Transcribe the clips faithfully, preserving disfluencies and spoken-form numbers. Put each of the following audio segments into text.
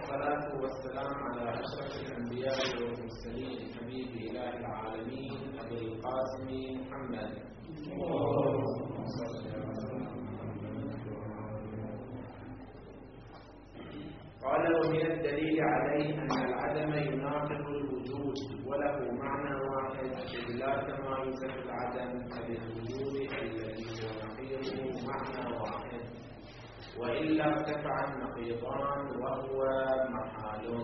والصلاة والسلام على أشرف الأنبياء والمرسلين حبيب إله العالمين أبي القاسم محمد. قال: ومن الدليل عليه أن العدم يناقض الوجود وله معنى واحد، إذ لا تمايز في العدم فبالوجود الذي هو نقيضه معنى واحد، وإلا ارتفع النقيضان وهو محال.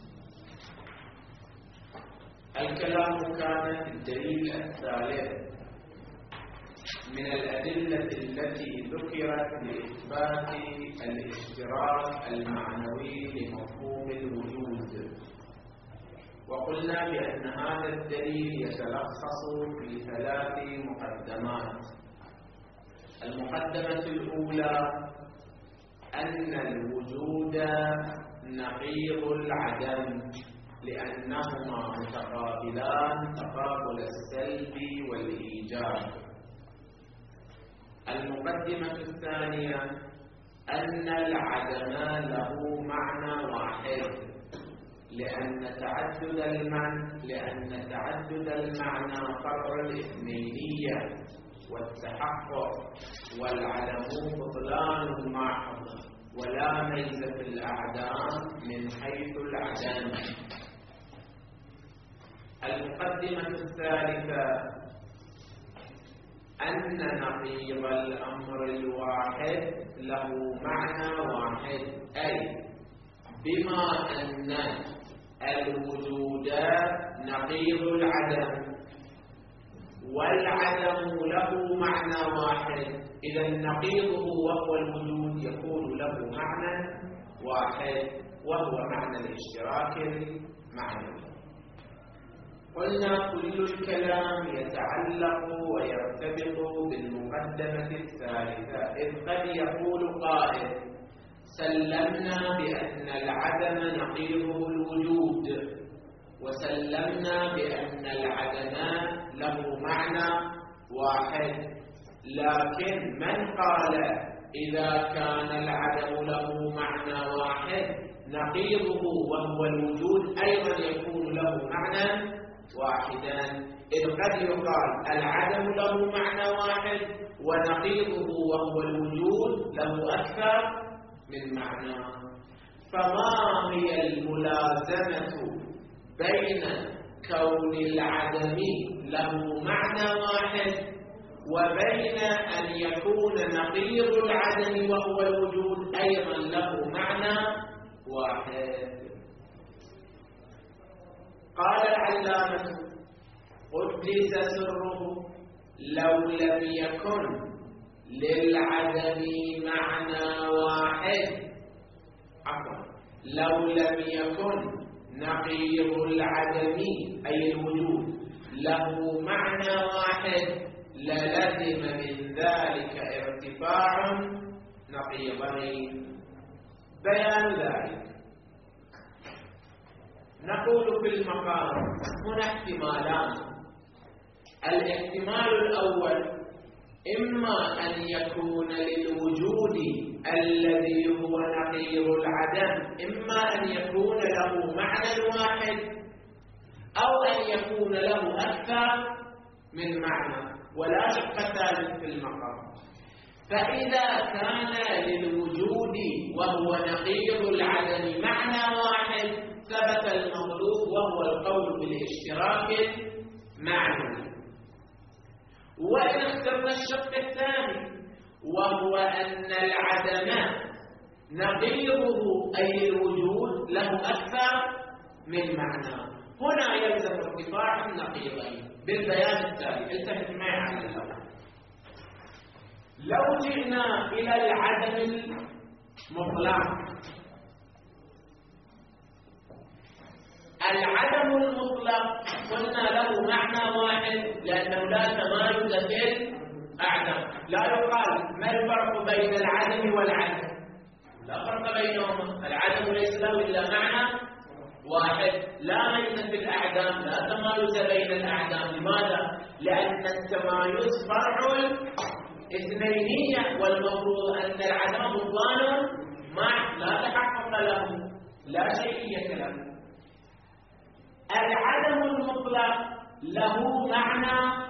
الكلام كان في الدليل الثالث من الأدلة التي ذكرت لإثبات الاشتراك المعنوي لمفهوم الوجود، وقلنا بأن هذا الدليل يتلخص في ثلاث مقدمات. المقدمة الأولى أن الوجود نقيض العدم لأنهما متقابلان تقابل السلب والإيجاب. المقدمة الثانية أن العدم له معنى واحد لأن تعدد المعنى لأن تعدد المعنى فرع الاثنينية والتحقق، والعدم بطلان محض ولا ميزة في الأعدام من حيث العدم. المقدمة الثالثة أن نقيض الأمر الواحد له معنى واحد، أي بما أن الوجود نقيض العدم والعدم له معنى واحد، إذا نقيضه وهو الوجود يكون له معنى واحد وهو معنى الاشتراك المعنوي. قلنا كل الكلام يتعلق ويرتبط بالمقدمة الثالثة، إذ قد يقول قائل: سلمنا بأن العدم نقيضه الوجود، وسلمنا بأن العدم له معنى واحد، لكن من قال إذا كان العدم له معنى واحد نقيضه وهو الوجود أيضا يكون له معنى واحدا، إذ قد يقال العدم له معنى واحد ونقيضه وهو الوجود له أكثر من معنى. فما هي الملازمة بين كون العدم له معنى واحد وبين أن يكون نقيض العدم وهو الوجود أيضا له معنى واحد؟ قال العلامة قدس سره: لو لم يكن للعدم معنى واحد عفوا لو لم يكن نقيض العدم أي الوجود له معنى واحد للزم من ذلك ارتفاع نقيضين. بيان ذلك نقول في المقام هنا احتمالان. الاحتمال الأول إما أن يكون للوجود الذي هو نقيض العدم إما أن يكون له معنى واحد أو أن يكون له أكثر من معنى، ولا شك ذلك في المقام. فإذا كان للوجود وهو نقيض العدم معنى واحد ثبت المطلوب وهو القول بالاشتراك المعنوي. وإن اخترنا الشق الثاني وهو أن العدم نقيضه أي الوجود له أكثر من معنى، هنا يلزم ارتفاع النقيضين بالبيان التالي. التفت معي على اللوح. لو جئنا إلى العدم المطلق، العدم المطلق قلنا له معنى واحد لأنه لا تمايز في الأعدام. لا يقال ما الفرق بين العدم والعدم، لا فرق بينهما، العدم ليس له إلا معنى واحد. لا ميزة في الأعدام، لا تمايز بين الأعدام. لماذا؟ لأن التمايز فرع الاثنينية، والمفروض أن العدم بطلان مع لا تحقق له لا شيئية له. العدم المطلق له معنى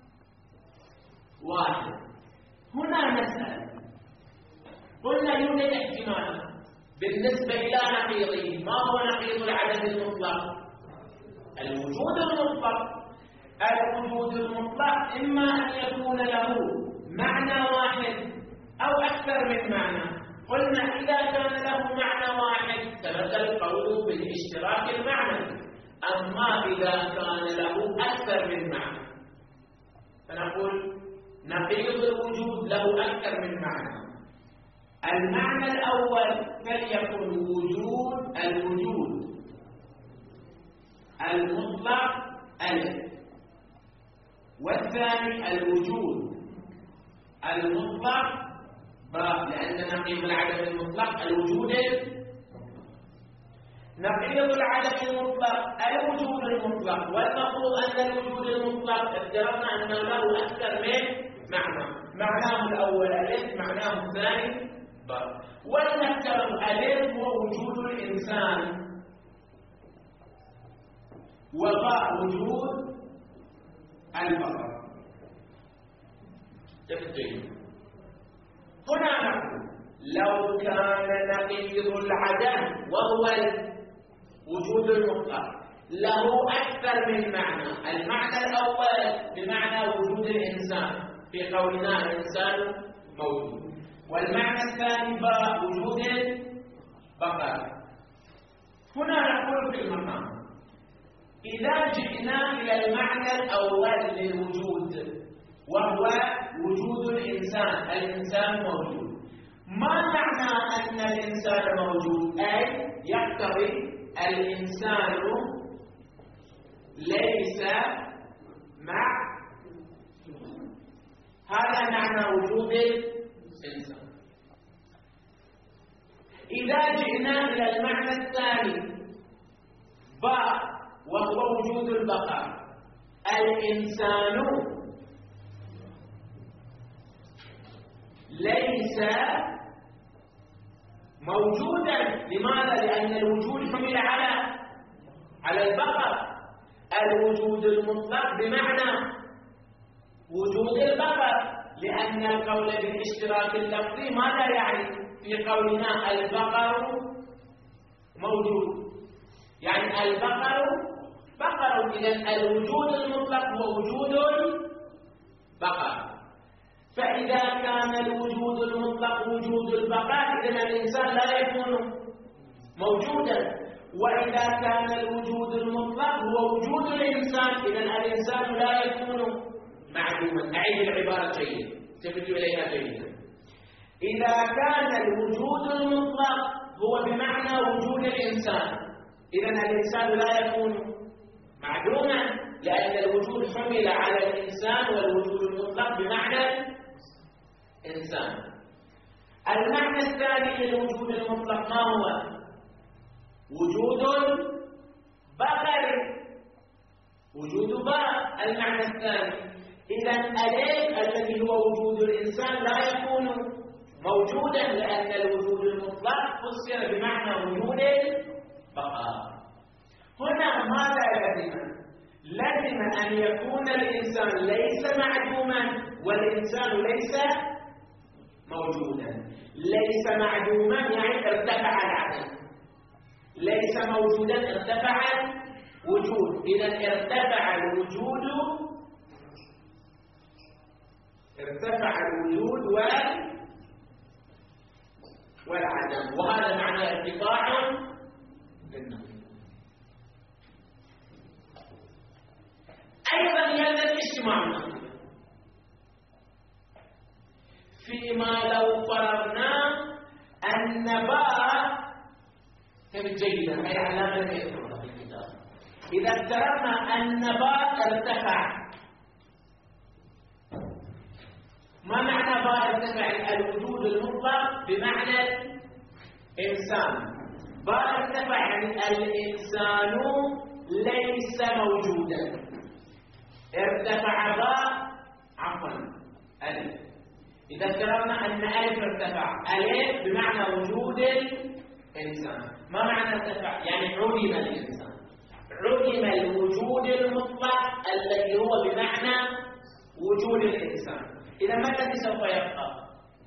واحد. هنا نسأل، قلنا يوجد احتمال بالنسبة إلى نقيضه. ما هو نقيض العدم المطلق؟ الوجود المطلق. الوجود المطلق إما أن يكون له معنى واحد أو أكثر من معنى. قلنا إذا كان له معنى واحد ثبت القول بالاشتراك المعنوي، أما إذا كان له أكثر من معنى فنقول نقيض الوجود له أكثر من معنى. المعنى الأول فليكن وجود الوجود المطلق ألف، والثاني الوجود المطلق باء، لأن نقيض العدم المطلق الوجود. نقيض العدم المطلق الوجود المطلق، والمفروض أن الوجود المطلق افترضنا أنه له أكثر من معنى. معناه الأول ألف، معناه الثاني باء. ولنفترض ألف هو وجود الإنسان، وباء وجود البقر. تفجير. هنا نقول لو كان نقيض العدم وهو الوجود المطلق له أكثر من معنى. المعنى الأول بمعنى وجود الإنسان في قولنا الإنسان موجود، والمعنى الثاني بوجود البقر. هنا نقول في المقام إذا جئنا إلى المعنى الأول للوجود وهو وجود الإنسان، الإنسان موجود. ما معنى أن الإنسان موجود؟ أي يقتضي الإنسان ليس مع، هذا معنى وجود الإنسان. إذا جئنا إلى المعنى الثاني باء وهو وجود البقاء، الإنسان ليس موجودا. لماذا؟ لأن الوجود حمل على على البقاء. الوجود المطلق بمعنى وجود البقر، لأن القول بالاشتراك اللفظي ماذا يعني؟ في قولنا البقر موجود، يعني البقر بقر. إذن الوجود المطلق هو وجود البقر. فإذا كان الوجود المطلق وجود البقاء إذن الإنسان لا يكون موجودا، وإذا كان الوجود المطلق هو وجود الإنسان إذن الإنسان لا يكون معدوما. أعيد العبارة جيدا، تفتوا إليها جيدا. إذا كان الوجود المطلق هو بمعنى وجود الإنسان إذن الإنسان لا يكون معدوما، لأن الوجود حمل على الإنسان، والوجود المطلق بمعنى إنسان. المعنى الثاني للوجود المطلق ما هو؟ وجود بقر، وجود باء. المعنى الثاني إذن أليف الذي هو وجود الإنسان لا يكون موجودا، لأن الوجود المطلق فسر بمعنى وجود البقاء. هنا ماذا لازم؟ لازم أن يكون الإنسان ليس معدوما والإنسان ليس موجودا. ليس معدوما يعني ارتفع العدم، ليس موجودا ارتفع الوجود. إذا ارتفع الوجود ارتفع الوجود والعدم، وهذا معنى ارتفاع للنقيض. أيضا يلزم اجتماع النقيض فيما لو فرضنا أن باء كانت جيدة، هي علامة لم يذكرها في الكتاب. إذا افترضنا أن باء ارتفع، ما معنى باء ارتفع؟ الوجود المطلق بمعنى إنسان. باء ارتفع يعني الإنسان ليس موجودا. ارتفع باء عفوا ألف. إذا افترضنا أن ألف ارتفع، ألف بمعنى وجود إنسان. ما معنى ارتفع؟ يعني علم الإنسان، علم الوجود المطلق الذي هو بمعنى وجود الإنسان. إذا ما الذي سوف يبقى؟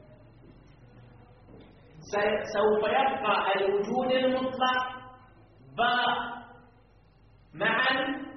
سوف يبقى الوجود المطلق باء مع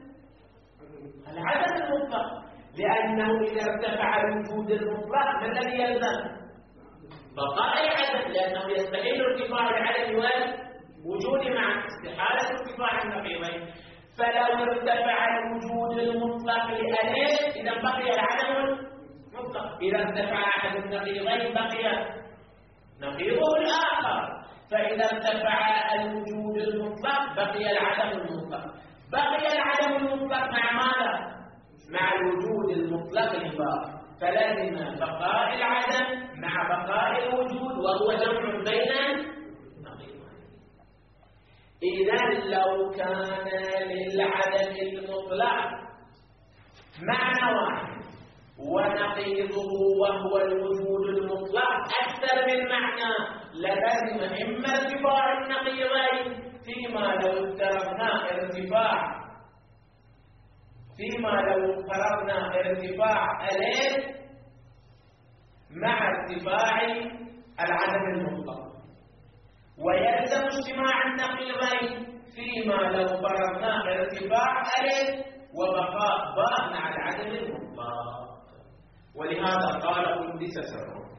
العدم المطلق، لأنه إذا ارتفع الوجود المطلق ما الذي يلزم؟ بقاء العدم، لأنه يستحيل ارتفاع العدم والوجود معا، استحالة ارتفاع النقيضين. فلو ارتفع الوجود المطلق لألف إذا بقي العدم المطلق، إذا ارتفع أحد النقيضين بقي نقيضه الآخر، فإذا ارتفع الوجود المطلق بقي العدم المطلق. بقي العدم المطلق مع ماذا؟ مع الوجود المطلق الباقي، فلازم بقاء العدم مع بقاء الوجود، وهو جمع بين نقيضين. إذا لو كان للعدم المطلق معنى واحد ونقيضه وهو الوجود المطلق أكثر من معنى، للازم إما ارتفاع النقيضين فيما لو افترضنا ارتفاع فيما لو افترضنا ارتفاع ألف مع ارتفاع العدم المطلق، ويلزم اجتماع النقيضين فيما لو فرضنا ارتفاع ألف وبقاء باء مع العدم المطلق. ولهذا قال قدس سره: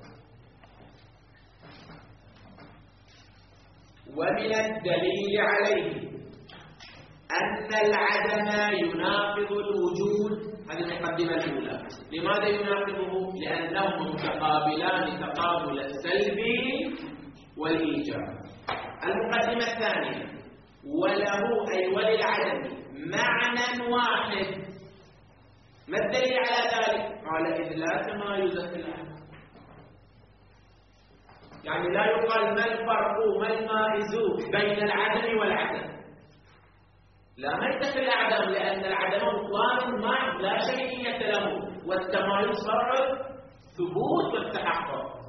ومن الدليل عليه أن العدم يناقض الوجود. هذه المقدمة الأولى. لماذا يناقضه؟ لأنهم متقابلان تقابل السلب والإيجاب. المقدمة الثانية: وله أي وللعدم معنى واحد. ما الدليل على ذلك؟ قال: إذ لا تمايز في العدم. يعني لا يقال ما الفرق ما المائز بين العدم والعدم. لا، ما يتخذ العدم، لأن العدم بطلان ما لا شيئية له، والتمايز فرع ثبوت والتحقق.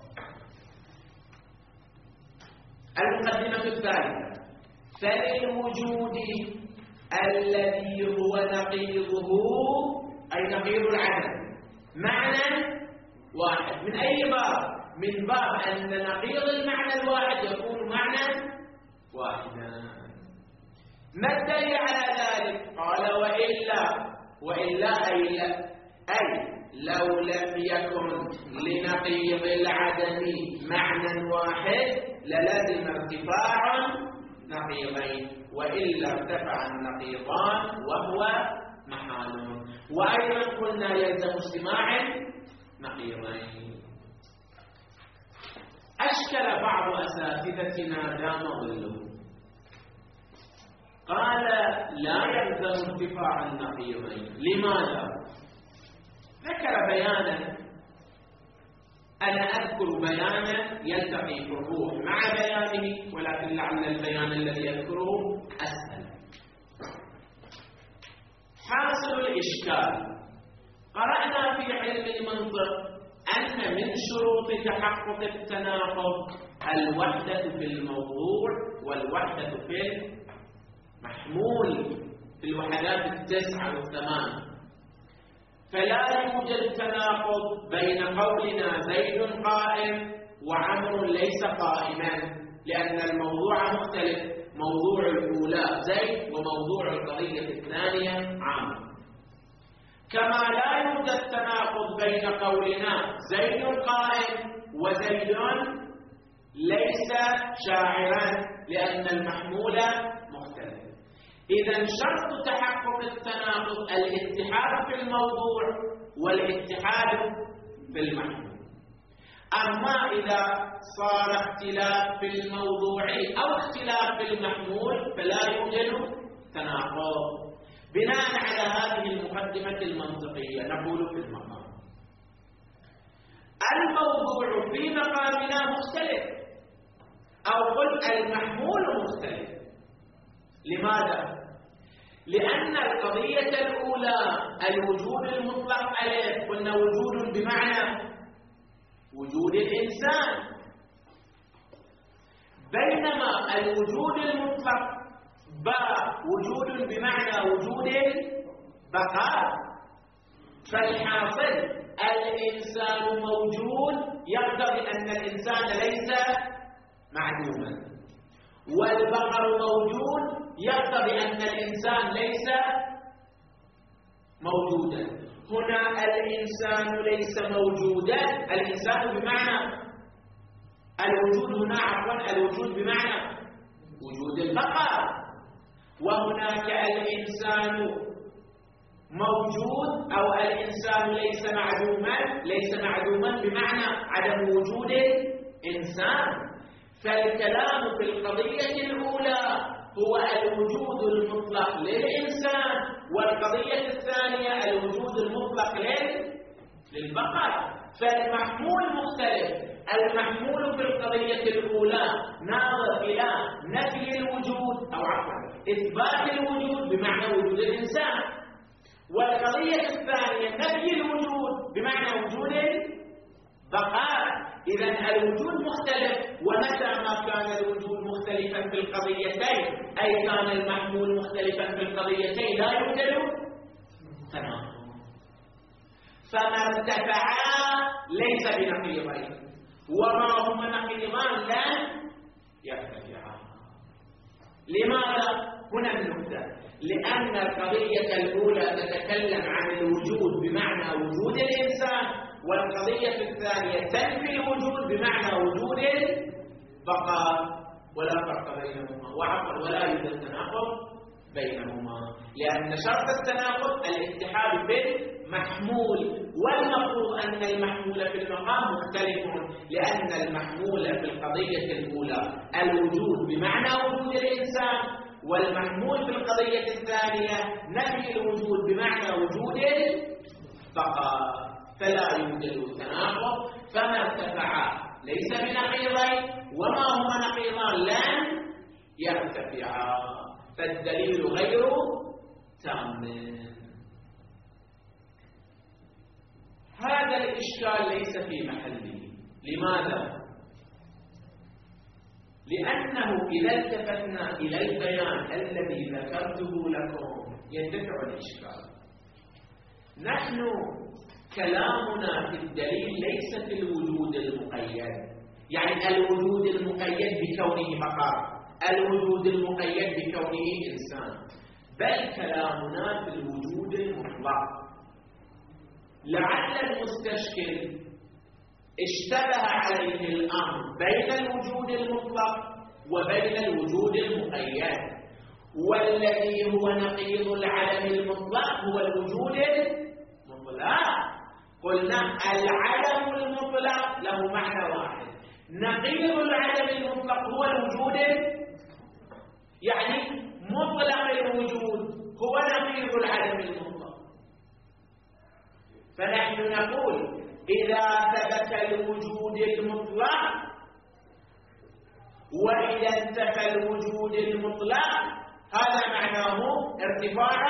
المقدمة الثالثة: فللوجود الذي هو نقيضه أي نقيض العدم معنى واحد. من أي باب؟ من باب أن نقيض المعنى الواحد يكون معنى واحدا. ما الدليل على ذلك؟ قال: وإلا وإلا أي لا أي لو لم يكن لنقيض العدم معنى واحد للازم ارتفاع نقيضين، وإلا ارتفع النقيضان وهو محال. وأيضا قلنا يلزم اجتماع نقيضين. أشكل بعض أساتذتنا دام ظله، قال: لا يلزم ارتفاع النقيضين. لماذا؟ ذكر بيانا، أنا أذكر بيانا يلتقي في الروح مع بيانه، ولكن لعل البيان الذي يذكره أسهل. حاصل الإشكال: قرأنا في علم المنطق أن من شروط تحقق التناقض الوحدة في الموضوع والوحدة في المحمول في الوحدات التسعة والثمان. فلا يوجد تناقض بين قولنا زيد قائم وعمر ليس قائما، لأن الموضوع مختلف. موضوع الأولى زيد وموضوع القضية الثانية عمر. كما لا يوجد تناقض بين قولنا زيد قائم وزيد ليس شاعرا، لأن المحمول مختلف. إذا شرط تحقق التناقض الاتحاد في الموضوع والاتحاد في المحمول. أما إذا صار اختلاف في الموضوع أو اختلاف في المحمول فلا يوجد تناقض. بناء على هذه المقدمة المنطقية نقول في المقام: الموضوع في مقامنا مختلف، أو قل المحمول مختلف. لماذا؟ لأن القضية الأولى الوجود المطلق عليه، قلنا وجود بمعنى وجود الإنسان. بينما الوجود المطلق باء وجود بمعنى وجود البقاء. فالحاصل الإنسان موجود يقتضي أن الإنسان ليس معدوما، والبقر موجود يقتضي أن الإنسان ليس موجودا. هنا الإنسان ليس موجودا، الإنسان بمعنى الوجود، هنا عفوا الوجود بمعنى وجود البقاء. وهناك الإنسان موجود أو الإنسان ليس معدوما، ليس معدوما بمعنى عدم وجود الإنسان. فالكلام في القضية الأولى هو الوجود المطلق للإنسان، والقضية الثانية الوجود المطلق للبقاء. فالمحمول مختلف. المحمول في القضية الأولى ناظر إلى نفي الوجود أو عفوا إثبات الوجود بمعنى وجود الإنسان، والقضية الثانية نفي الوجود بمعنى وجود البقاء. إذن الوجود مختلف. ومتى ما كان الوجود مختلفا في القضيتين أي كان المحمول مختلفا في القضيتين لا يوجد تناقض. فما ارتفعا ليس بنقيضين، وما هما نقيضان لن يرتفعا. لماذا؟ هنا النقطة. لأن القضية الأولى تتكلم عن الوجود بمعنى وجود الإنسان، والقضية الثانية تنفي الوجود بمعنى وجود البقاء، ولا فرق بينهما وعقل ولا يوجد تناقض بينهما، لأن شرط التناقض الاتحاد بالمحمول، والمفروض أن المحمول في المقام مختلف، لأن المحمول في القضية الأولى الوجود بمعنى وجود الإنسان، والمحمول في القضية الثانية نفي الوجود بمعنى وجود البقاء، فلا يوجد تناقض. فما ارتفعا ليس بنقيضين، وما هما نقيضان لن يرتفعا، فالدليل غير تام. هذا الإشكال ليس في محله. لماذا؟ لأنه إذا التفتنا إلى البيان الذي ذكرته لكم يندفع الإشكال. نحن كلامنا في الدليل ليس في الوجود المقيد، يعني الوجود المقيد بكونه بقاء، الوجود المقيد بكونه إنسان، بل كلامنا في الوجود المطلق. لعل المستشكل اشتبه عليه الأمر بين الوجود المطلق وبين الوجود المقيد، والذي هو نقيض العدم المطلق هو الوجود المطلق. قلنا العدم المطلق له معنى واحد، نقيض العدم المطلق هو الوجود، يعني مطلق الوجود هو نقيض العدم المطلق. فنحن نقول إذا ثبت الوجود المطلق وإذا انتفى الوجود المطلق هذا معناه ارتفاع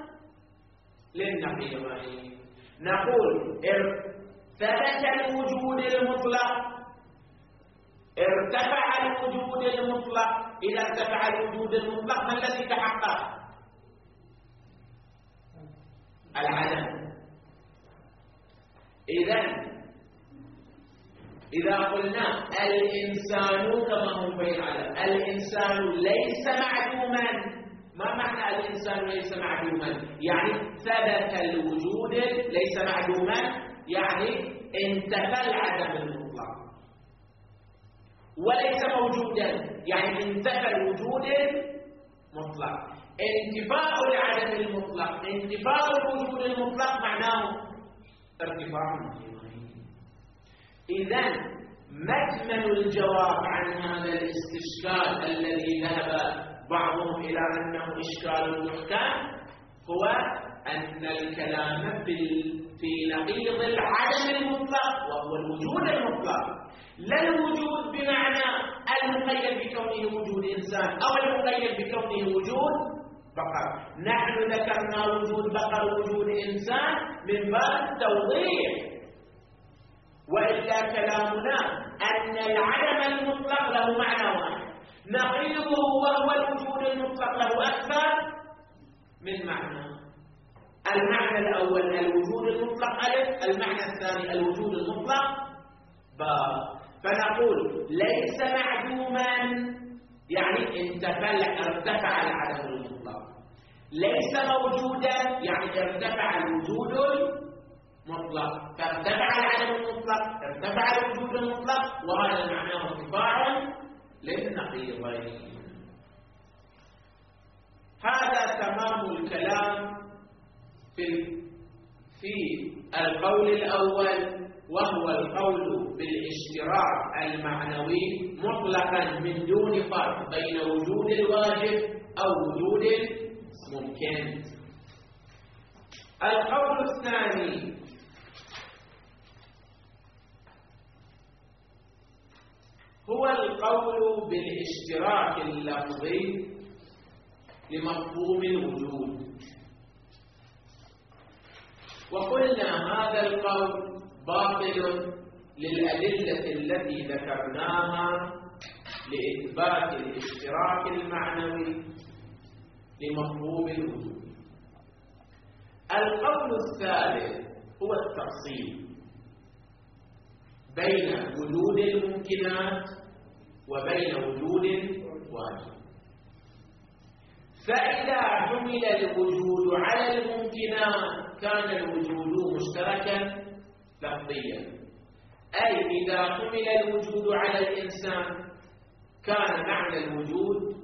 للنقيضين. نقول ثبت الوجود المطلق ارتفع الوجود المطلق. إذا ارتفع الوجود المطلق ما الذي تحقق؟ العدم. إذن إذا قلنا الإنسان كما هو بين عدم، الإنسان ليس معدوما. ما معنى الإنسان ليس معدوما؟ يعني ثبت الوجود ليس معدوما، يعني انتفى العدم المطلق، وليس موجودا يعني انتفى الوجود المطلق. انتفاء العدم المطلق، انتفاء الوجود المطلق معناه ارتفاع النقيضين. إذن مكمن الجواب عن هذا الاستشكال الذي ذهب بعضهم إلى أنه إشكال محكم هو أن الكلام في نقيض العدم المطلق وهو الوجود المطلق، لا الوجود بمعنى المقيد بكونه وجود إنسان أو المقيد بكونه وجود بقر. نحن ذكرنا وجود بقر وجود إنسان من باب التوضيح، وإلا كلامنا أن العدم المطلق له معنى واحد، نقيضه وهو الوجود المطلق له أكثر من معنى. المعنى الأول الوجود المطلق ألف، المعنى الثاني الوجود المطلق باء. فنقول ليس معدوما يعني انتفع ارتفع العدم المطلق، ليس موجودا يعني ارتفع الوجود المطلق، فارتفع العدم المطلق ارتفع الوجود المطلق، وهذا معناه ارتفاع للنقيضين. هذا تمام الكلام في في القول الأول، وهو القول بالاشتراك المعنوي مطلقا من دون فرق بين وجود الواجب أو وجود الممكن. القول الثاني هو القول بالاشتراك اللفظي لمفهوم الوجود. وقلنا هذا القول باطل للأدلة التي ذكرناها لإثبات الاشتراك المعنوي لمفهوم الوجود. القول الثالث هو التفصيل بين وجود الممكنات وبين وجود الواجب. فإذا حمل الوجود على الممكنات كان الوجود مشتركا لفظيا، أي إذا حمل الوجود على الإنسان كان معنى الوجود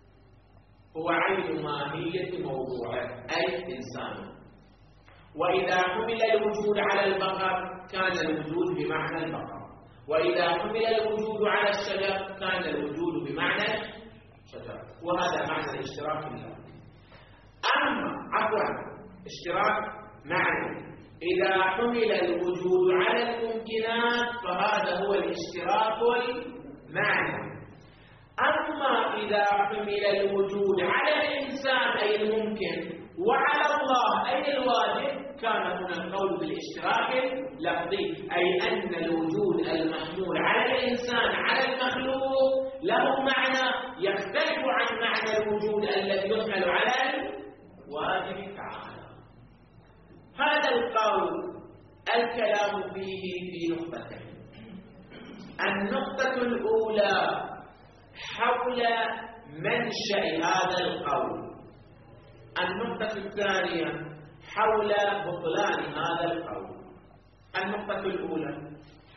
هو عين ماهية موضوعه أي إنسان. وإذا حمل الوجود على البقر كان الوجود بمعنى البقر، وإذا حمل الوجود على الشجر كان الوجود بمعنى شجر. وهذا معنى الاشتراك اللفظي. أما عفوا اشتراك معنى إذا حمل الوجود على الممكنات فهذا هو الاشتراك المعنى. أما إذا حمل الوجود على الإنسان أي الممكن وعلى الله أي الواجب كان هنا القول بالاشتراك اللفظي، أي أن الوجود المحمول على الإنسان على المخلوق له معنى يختلف عن معنى الوجود الذي يحمل على الواجب تعالى. هذا القول الكلام فيه في نقطتين. النقطة الأولى حول منشأ هذا القول، النقطة الثانية حول بطلان هذا القول. النقطة الأولى: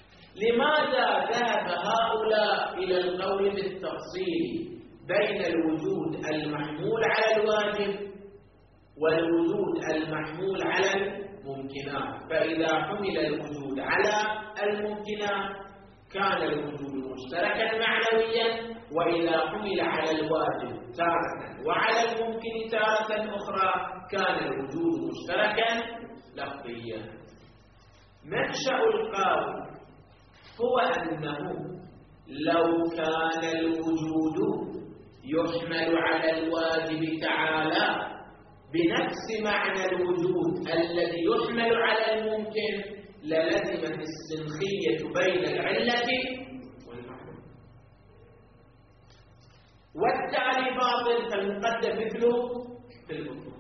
لماذا ذهب هؤلاء إلى القول بالتفصيل بين الوجود المحمول على الواجب والوجود المحمول على الممكنات؟ فإذا حمل الوجود على الممكنات كان الوجود مشتركا معنويا، وإذا حمل على الواجب تارة وعلى الممكن تارة أخرى كان الوجود مشتركا لفظيا. منشأ القول هو أنه لو كان الوجود يحمل على الواجب تعالى بنفس معنى الوجود الذي يحمل على الممكن للزمت السنخية بين العلة والمعنى، والتالي باطل فالمقدم مثله في البطلان.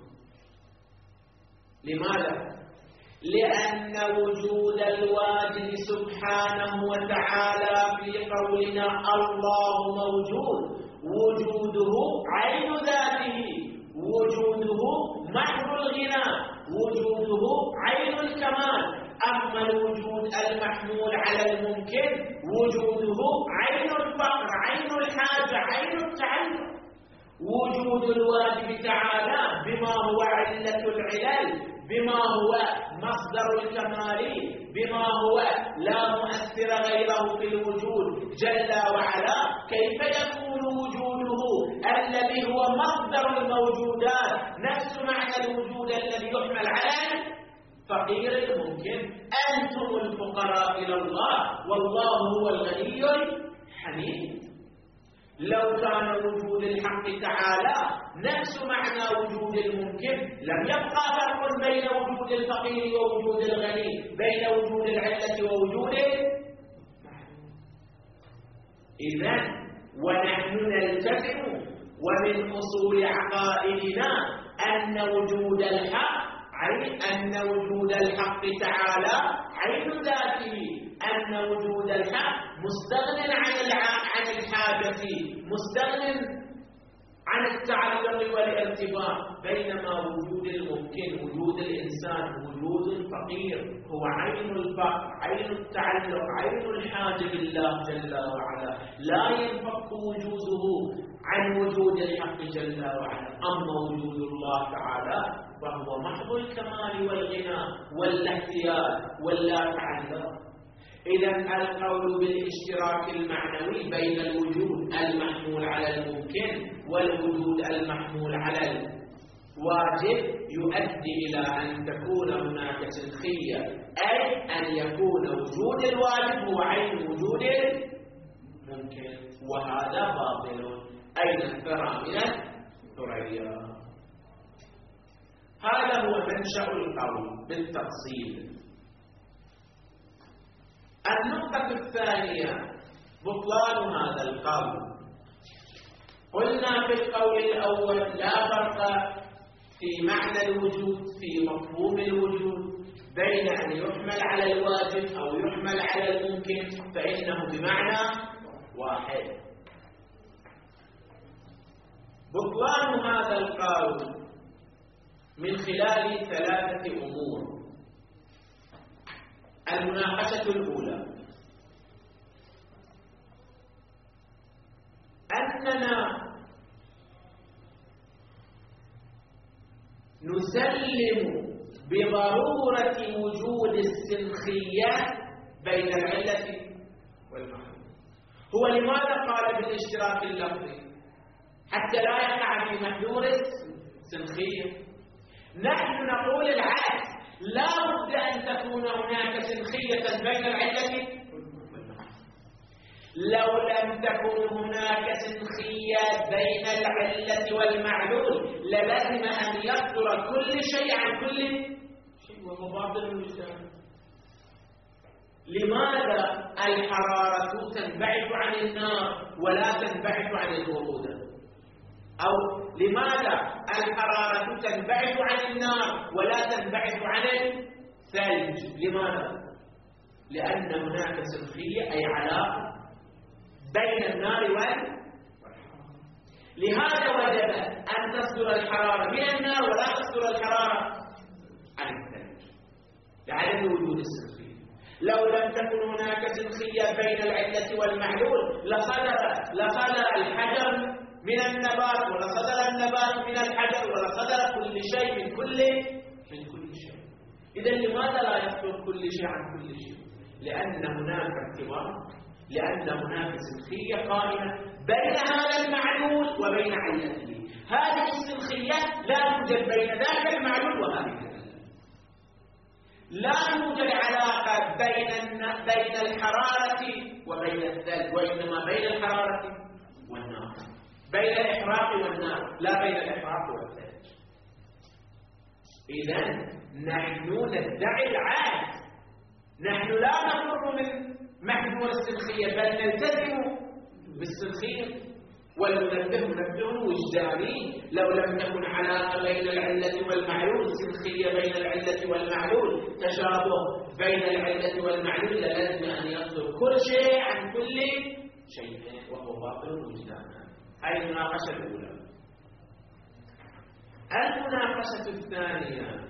لماذا؟ لأن وجود الواجب سبحانه وتعالى في قولنا الله موجود وجوده عين ذاته، وجوده محض الغنى، وجوده عين الكمال. أما الوجود المحمول على الممكن وجوده عين الفقر، عين الحاجة، عين التعلق. وجود الواجب تعالى بما هو علة العلل، بما هو مصدر الكمال، بما هو لا مؤثر غيره في الوجود جل وعلا، كيف يكون وجوده الذي هو مصدر الموجودات نفس معنى الوجود الذي يحمل على فقير الممكن؟ أنتم الفقراء إلى الله والله هو الغني الحميد. لو كان وجود الحق تعالى نفس معنى وجود الممكن لم يبقى فرق بين وجود الفقير ووجود الغني، بين وجود العلة ووجود المعلوم. إذن ونحن نلتزم ومن أصول عقائدنا أن وجود الحق عين أن وجود الحق تعالى عين ذاته، أن وجود الحق مستغن عن عن الحاجة، مستغن عن التعلق والارتباط، بينما وجود الممكن، وجود الإنسان، وجود فقير، هو عين الفقر، عين التعلق، عين الحاجة بالله جل وعلا، لا ينفك وجوده عن وجود الحق جل وعلا. أما وجود الله تعالى فهو محض الكمال والغنى واللا احتياج ولا تعلق. إذن القول بالاشتراك المعنوي بين الوجود المحمول على الممكن والوجود المحمول على الواجب يؤدي إلى أن تكون هناك سنخية، أي أن يكون وجود الواجب هو عين وجود الممكن، وهذا باطل. أين الثرى من الثريا؟ هذا هو منشأ القول بالتفصيل. النقطة الثانية بطلان هذا القول. قلنا في القول الأول لا فرق في معنى الوجود، في مفهوم الوجود، بين أن يحمل على الواجب أو يحمل على الممكن، فإنه بمعنى واحد. بطلان هذا القول من خلال ثلاثة أمور. المناقشة الأولى أننا نسلم بضرورة وجود السنخية بين العلة والمحمول. هو لماذا قال بالاشتراك اللفظي؟ حتى لا يقع في محذور السنخية. نحن نقول العكس، لا بد أن تكون هناك سنخية بين العلة والمحمول. لو لم تكن هناك سنخية بين العلة والمعلول للزم أن يصدر كل شيء عن كل شيء، وهو باطل الوجدان. لماذا الحرارة تنبعث عن النار ولا تنبعث عن البرودة؟ أو لماذا الحرارة تنبعث عن النار ولا تنبعث عن الثلج؟ لماذا؟ لأن هناك سنخية، أي علاقة بين النار والحرارة. لهذا وجب أن تصدر الحرارة من النار ولا تصدر الحرارة عن الثلج لعدم وجود السنخية. لو لم تكن هناك سنخية بين العلة والمعلول لصدر لصدر الحجر من النبات، ولصدر النبات من الحجر، ولصدر كل شيء من كل من كل شيء. إذا لماذا لا يصدر كل شيء عن كل شيء؟ لأن هناك ارتباط، لأن هناك سنخية قائمة بين هذا المعلول وبين علته. هذه السنخية لا توجد بين ذاك المعلول وهذه. لا توجد علاقة بين بين الحرارة وبين الثلج، وإنما بين الحرارة والنار، بين الإحراق والنار، لا بين الإحراق والثلج. إذن نحن ندعي العكس، نحن لا نفر من محذور السنخية بل نلتزم بالسنخية. والمنبه منبه وجداني، لو لم تكن علاقة بين العلة والمعلول، سنخية بين العلة والمعلول، تشابه بين العلة والمعلول، لازم أن يصدر كل شيء عن كل شيء، وهو باطل وجدانا. هذه المناقشة الأولى. المناقشة الثانية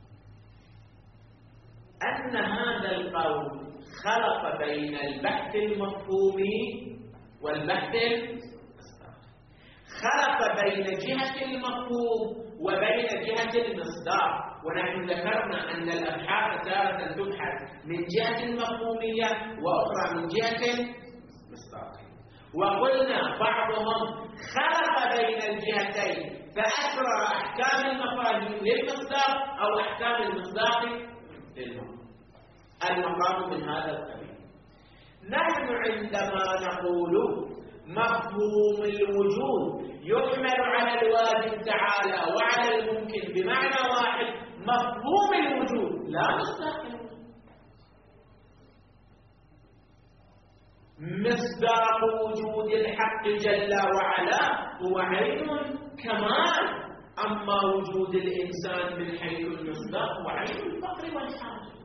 أن هذا القول خلط بين البحث المفهومي والبحث المصداقي، خلط بين جهة المفهوم وبين جهة المصداق. ونحن ذكرنا أن الأبحاث تارة تبحث من جهة المفهومية وأخرى من جهة المصداقية، وقلنا بعضهم خلط بين الجهتين فأسرى أحكام المفاهيم للمصداق أو أحكام المصداق للمفهوم. المقام من هذا القبيل. نحن عندما نقول مفهوم الوجود يحمل على الواجب تعالى وعلى الممكن بمعنى واحد، مفهوم الوجود لا مصداق الوجود. مصداق وجود الحق جل وعلا هو عين كمال، أما وجود الإنسان من حيث المصداق هو عين الفقر والحاجة.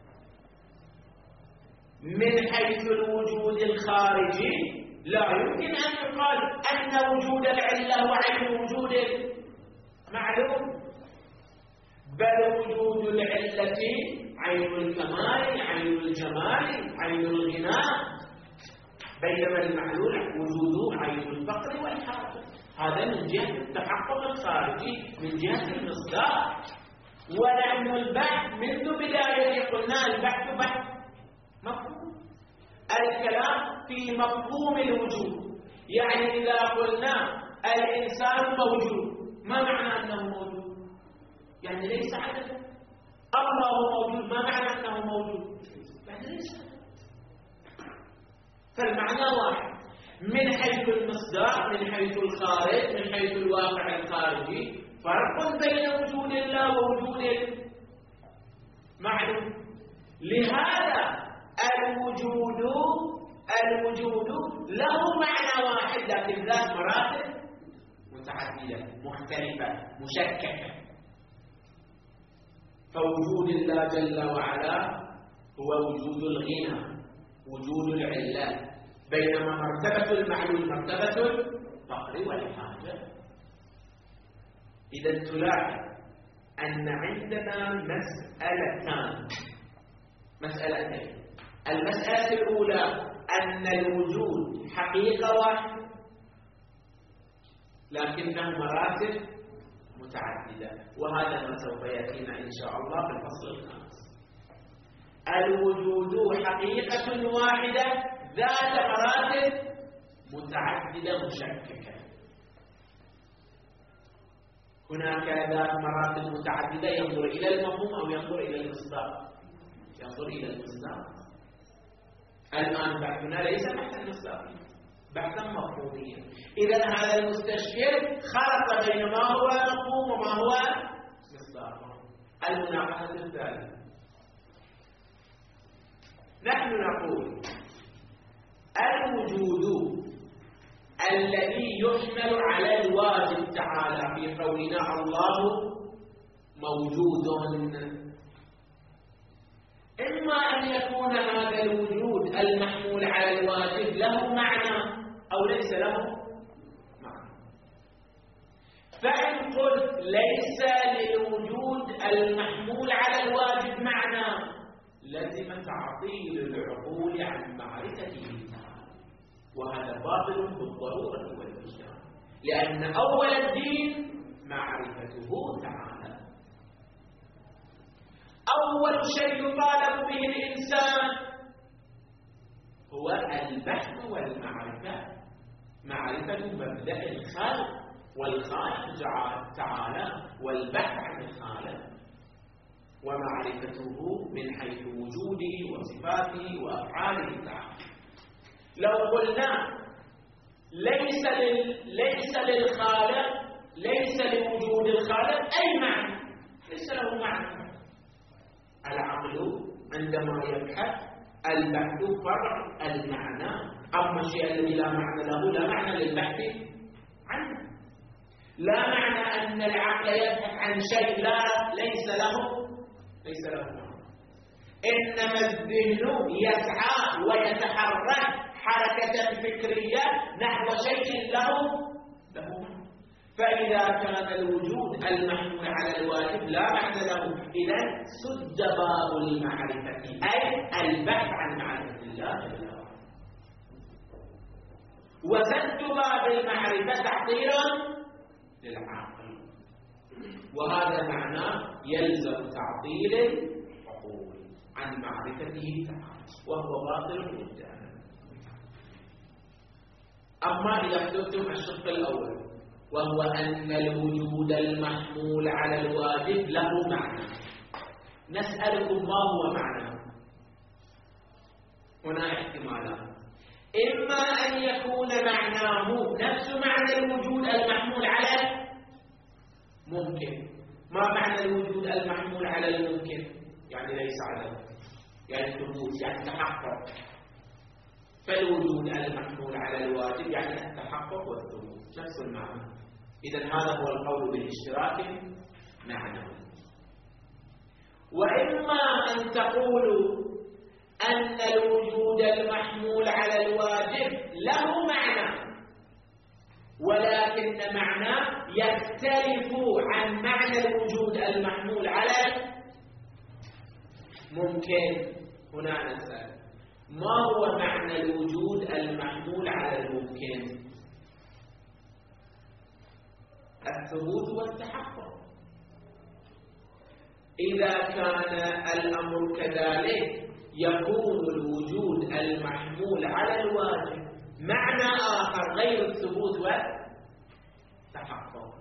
من حيث الوجود الخارجي لا يمكن أن يقال أن وجود العلة هو عين وجود معلوم، بل وجود العلة عين الكمال، عين الجمال، عين الغناء، بينما المعلول وجوده عين الفقر والحاجة. هذا من جهة التحقق الخارجي، من جهة المصداق. ونحن البحث منذ بداية قلنا البحث بحث مفهوم، الكلام في مفهوم الوجود. يعني إذا قلنا الإنسان موجود، ما معنى أنه موجود؟ يعني ليس عددا. الله موجود، ما معنى أنه موجود؟ يعني ليس عددا. فالمعنى واحد من حيث المصداق، من حيث الخارج، من حيث الواقع الخارجي. فرق بين وجود الله ووجود المعلوم. لهذا الوجود الوجود له معنى واحد، لكن ذات مراتب متعددة مختلفة مشككة. فوجود الله جل وعلا هو وجود الغنى، وجود العلة، بينما مرتبة المعلوم مرتبة الفقر والحاجة. إذا تلاحظ أن عندنا مسألتان مسألتين. المسألة الأولى أن الوجود حقيقة واحدة لكنها مراتب متعددة، وهذا ما سوف يأتينا إن شاء الله في الفصل الخامس. الوجود حقيقة واحدة ذات مراتب متعددة مشككة. هناك ذات مراتب متعددة ينظر إلى المفهوم أو ينظر إلى المصداق، ينظر إلى المصداق. الآن بحثنا ليس بحثا مصداقيا، بحثا مفهوميا. إذا هذا المستشكل خلط بين ما هو مفهوم وما هو مصداق. المناقشة الثالثة، نحن نقول الوجود الذي يحمل على الواجب تعالى في قولنا الله موجود، إما أن يكون هذا الوجود المحمول على الواجب له معنى أو ليس له معنى. فإن قلت ليس للوجود المحمول على الواجب معنى، لزم تعطيل العقول عن معرفته تعالى، وهذا باطل بالضرورة والوجدان، لأن أول الدين معرفته تعالى. أول شيء يطالب به الإنسان هو البحث والمعرفة، معرفة مبدأ الخالق والخالق تعالى، والبحث عن الخالق ومعرفته من حيث وجوده وصفاته وأفعاله تعالى. لو قلنا ليس لل... ليس للخالق، ليس لوجود الخالق أي معنى، ليس له معنى. العقل عندما يبحث البحث فرع المعنى، أما الشيء الذي لا معنى له لا معنى للبحث عنه. لا معنى أن العقل يبحث عن شيء لا ليس له ليس له معنى. إنما الذهن يسعى ويتحرك حركة فكرية نحو شيء له له معنى. فإذا كان الوجود المحمول على الواجب لا معنى له، إذا سد باب المعرفة، أي البحث عن معرفة الله جل وعلا. وسد باب المعرفة تعطيلا للعقل، وهذا معناه يلزم تعطيل العقول عن معرفته تعالى، وهو باطل جدا. أما إذا اخترتم الشق الأول وهو أن الوجود المحمول على الواجب له معنى، نسألكم ما هو معنى؟ هنا احتمالات، إما أن يكون معناه نفس معنى الوجود المحمول على ممكن. ما معنى الوجود المحمول على الممكن؟ يعني ليس على، يعني ثبوت، يعني تحقق. فالوجود المحمول على الواجب يعني التحقق والثبوت نفس المعنى. إذن هذا هو القول بالاشتراك معنوي. وإما أن تقولوا أن الوجود المحمول على الواجب له معنى، ولكن معناه يختلف عن معنى الوجود المحمول على الممكن. هنا نسأل: ما هو معنى الوجود المحمول على الممكن؟ الثبوت والتحقق. إذا كان الأمر كذلك يكون الوجود المحمول على الواجب معنى آخر غير الثبوت والتحقق،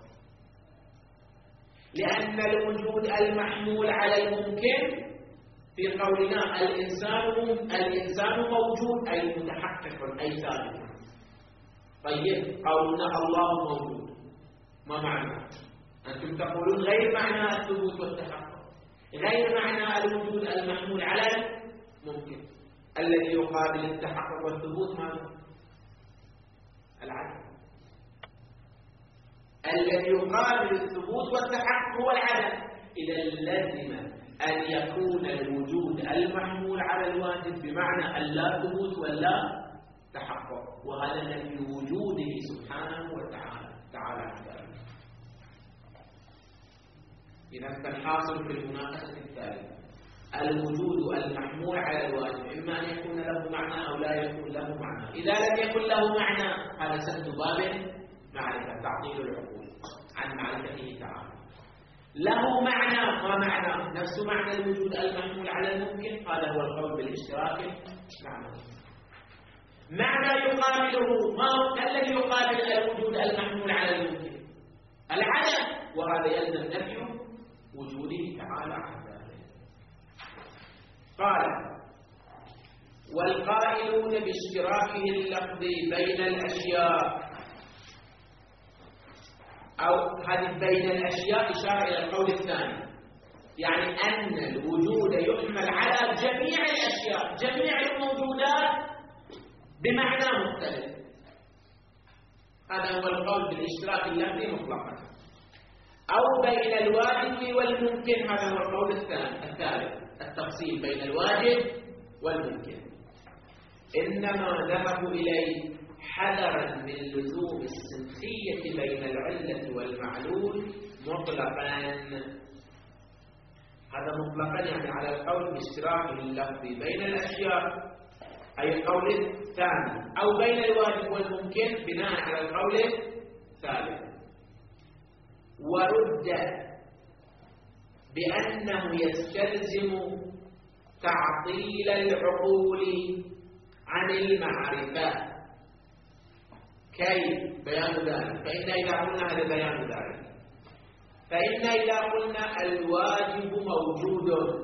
لأن الوجود المحمول على الممكن في قولنا الإنسان الإنسان موجود أي متحقق أي ثابت. طيب قولنا الله موجود ما معنى؟ أنتم تقولون غير معنى الثبوت والتحقق، غير معنى الوجود المحمول على الممكن. الذي يقابل التحقق والثبوت ماذا؟ العدم. الذي يقابل الثبوت والتحقق هو العدم. إذا لازم أن يكون الوجود المحمول على الواجب بمعنى أن لا ثبوت ولا تحقق، وهذا نفي وجوده سبحانه وتعالى تعالى عن ذلك. إذا فالحاصل في المناقشة الثالثة الوجود المحمول على الواجب إما أن يكون له معنى أو لا يكون له معنى. إذا لم يكن له معنى هذا سد باب معرفة، تعطيل العقول عن معرفته تعالى. له معنى، ما معنى؟ نفس معنى الوجود المحمول على الممكن، هذا هو القول بالاشتراك معنى. معنى يقابله، ما هو الذي يقابل الوجود المحمول على الممكن؟ العدم، وهذا يلزم نفي وجوده تعالى عن ذلك. قال: والقائلون باشتراكه اللفظي بين الأشياء، أو هذه بين الأشياء إشارة إلى القول الثاني، يعني أن الوجود يحمل على جميع الأشياء جميع الموجودات بمعنى مختلف. هذا هو القول بالاشتراك اللفظي مطلقا. أو بين الواجب والممكن، هذا هو القول الثاني الثالث التفصيل بين الواجب والممكن. إنما ذهبوا إليه حذرا من لزوم السنخية بين العلة والمعلول مطلقا. هذا مطلقا يعني على القول باشتراك اللفظي بين الأشياء أي القول الثاني، أو بين الواجب والممكن بناء على القول الثالث. ورد بأنه يستلزم تعطيل العقول عن المعرفة. كيف بيان ذلك؟ فإن إذا قلنا هذا بيان ذلك، فإن إذا قلنا الواجب موجود،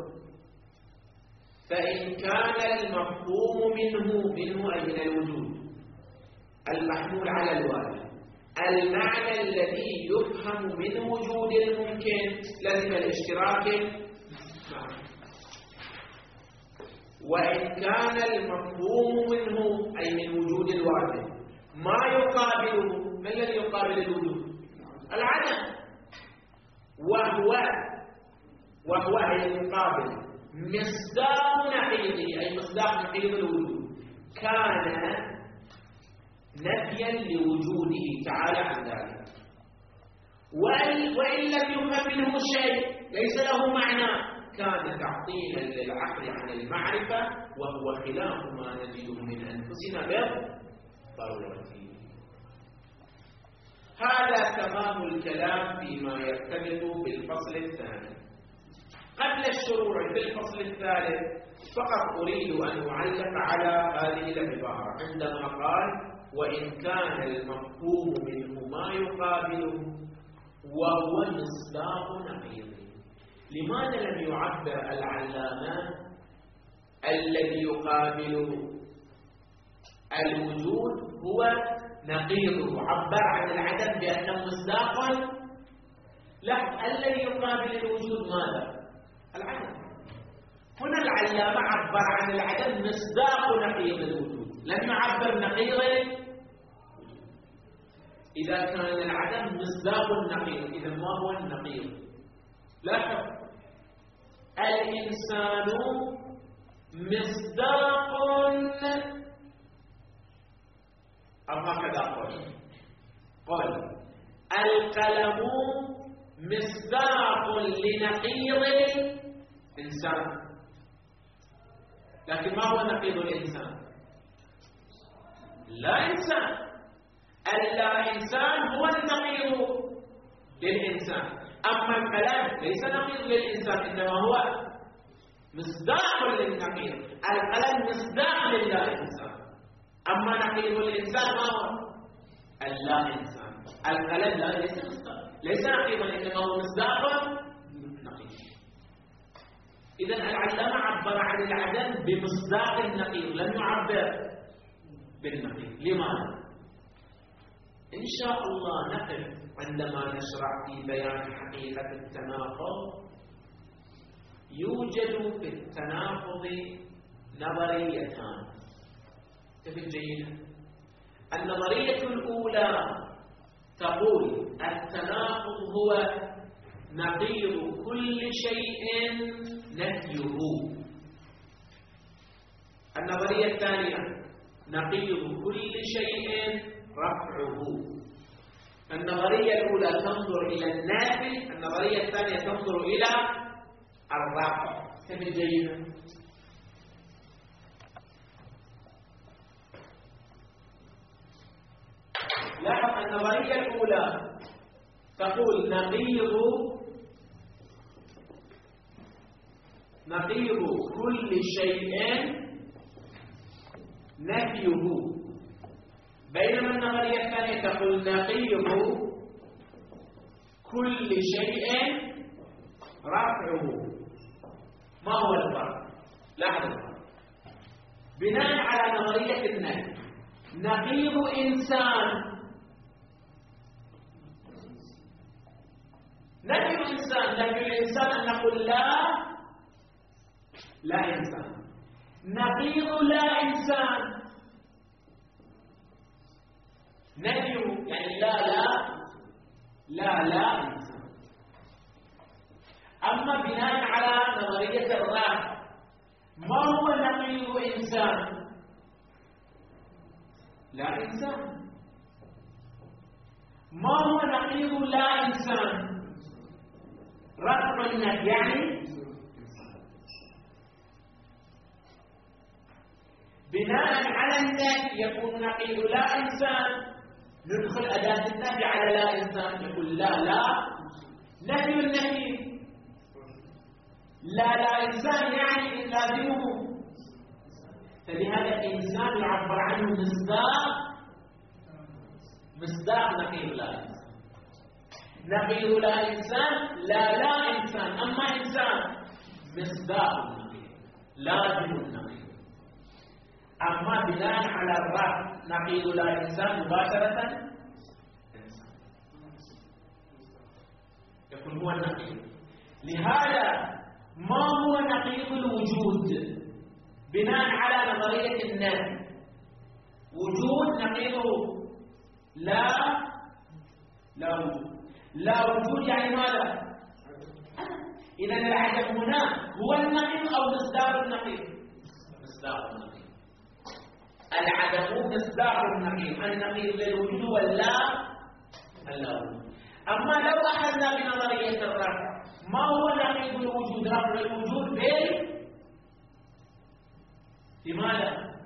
فإن كان المفهوم منه منه أي من الوجود المحمول على الواجب المعنى الذي يفهم من وجود الممكن لازم الاشتراك معه. وإن كان المفهوم منه أي من وجود الواجب ما يقابله، ما الذي يقابل الوجود؟ العدم. وهو وهو أي المقابل مصداق نقيضه أي مصداق نقيض الوجود، كان نفيا لوجوده تعالى عن ذلك. وإن لم يفهم منه شيء ليس له معنى كان تعطيلا للعقل عن المعرفة، وهو خلاف ما نجده من أنفسنا بالضرورة. هذا تمام الكلام فيما يرتبط بالفصل الثاني. قبل الشروع في الفصل الثالث فقط أريد أن أعلق على هذه العبارة عندما قال: وإن كان المفهوم منه ما يقابله وهو مصداق نقيضه. لماذا لم يعبر العلامة الذي يقابل الوجود هو نقيضه، عبر عن العدم بأنه مصداق؟ لا، الذي يقابل الوجود ماذا؟ العدم. هنا العلامة عبر عن العدم مصداق نقيض الوجود، لم يعبر نقيض. إذا كان العدم مصداق النقيض، إذا ما هو النقيض؟ لاحظ، الإنسان مصداق أو هكذا قل قل القلم مصداق لنقيض الإنسان. لكن ما هو نقيض الإنسان؟ لا إنسان. اللا إنسان هو النقيض للإنسان، أما القلم ليس نقيض للإنسان، إنما هو مصداق للنقيض. القلم مصداق لله إنسان، أما نقيض الإنسان ما هو؟ اللا إنسان. القلم لا ليس مصداق، ليس نقيضا، إنما هو مصداق نقيض. إذن العلامة عبر عن العدم بمصداق النقيض، لم يعبر بالنقيض. لماذا؟ إن شاء الله نقف عندما نشرع في بيان حقيقة التناقض. يوجد في التناقض نظريتان. تفهم جيدا؟ النظرية الأولى تقول التناقض هو نقيض كل شيء نفيه. النظرية الثانية نقيض كل شيء رفعه. النظرية الأولى تنظر إلى النافي، النظرية الثانية تنظر إلى الرفع. تفهم جيدا؟ لاحظ، النظرية الأولى تقول نقيض نقيض كل شيء نفيه، بينما النظرية الثانية تقول نقيض كل شيء رفعه. ما هو الفرق؟ لاحظ، بناء على نظرية النفي نقيض إنسان، نفي الإنسان، نفي الإنسان أن نقول لا لا إنسان. نقيض لا إنسان نفي، يعني لا لا لا لا إنسان. أما بناء على نظرية الرفع ما هو نقيض إنسان؟ لا إنسان. ما هو نقيض لا إنسان؟ رفع النفي، يعني بناء على النفي يكون نقيض لا إنسان، ندخل أداة النفي على لا إنسان، يقول لا لا نفي النفي. لا لا إنسان يعني لازمه، فلهذا الإنسان يعبر عنه مصداق مصداق نقيض لا إنسان. نقيض لا إنسان لا لا إنسان، أما إنسان مصداق النقيض لازم النقيض. أما بناء على الرفع نقيض لا إنسان مباشرة إنسان يكون هو النقيض. لهذا ما هو نقيض الوجود بناء على نظرية النفي؟ وجود نقيضه لا لا وجود. لا وجود يعني ماذا؟ إذا العدم هنا هو النقيض أو مصداق النقيض؟ مصداق النقيض. العدم مصداق النقيض، النقيض للوجود ولا اللا وجود. أما لو أخذنا بنظرية الرفع ما هو نقيض الوجود؟ رفع الوجود بال لماذا؟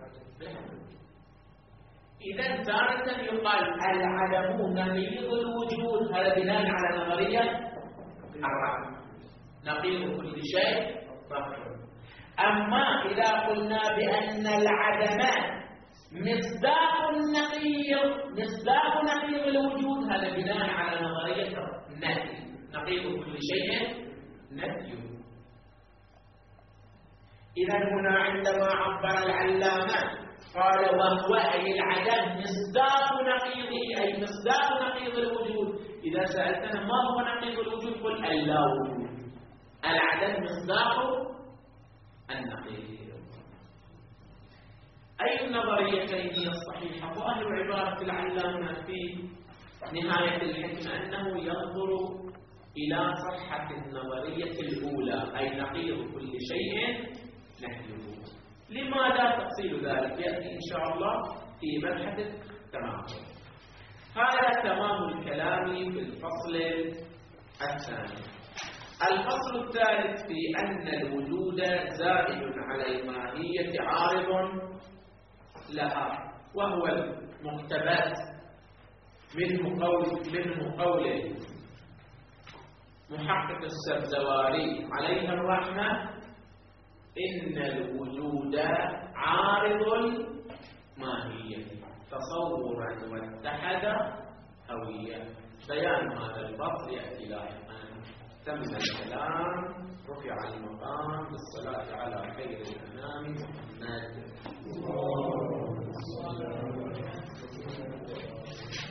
إذا تارة يقال العدم نقيض الوجود، هذا بناء على نظرية الرفع، نقيض كل شيء رفع. أما إذا قلنا بأن العدم مصداق النقيض، مصداق نقيض الوجود، هذا بناء على نظرية النفي، نقيض كل شيء نفيه. إذا هنا عندما عبر العلامة قال وهو أي العدم مصداق نقيضه، أي مصداق نقيض الوجود. إذا سألتنا ما هو نقيض الوجود قل اللا وجود. العدم مصداق النقيض. أي النظريتين هي الصحيحة؟ ظاهر عبارة العلامة في نهاية الحكمة أنه ينظر إلى صحة النظرية الأولى، أي نقيض كل شيء نحيه. لماذا تفصيل ذلك يأتي إن شاء الله في مبحث التمام. هذا تمام الكلام في الفصل الثاني. الفصل الثالث في أن الوجود زائد على الماهية عارض لها، وهو المقتبس منه قول منه قول محقق السبزواري عليه الرحمة: إن الوجود عارض الماهية تصورا واتحد هوية. بيان هذا الفصل يأتي لاحقا. تم الكلام، رفع المقام بالصلاة على خير الأنام محمد.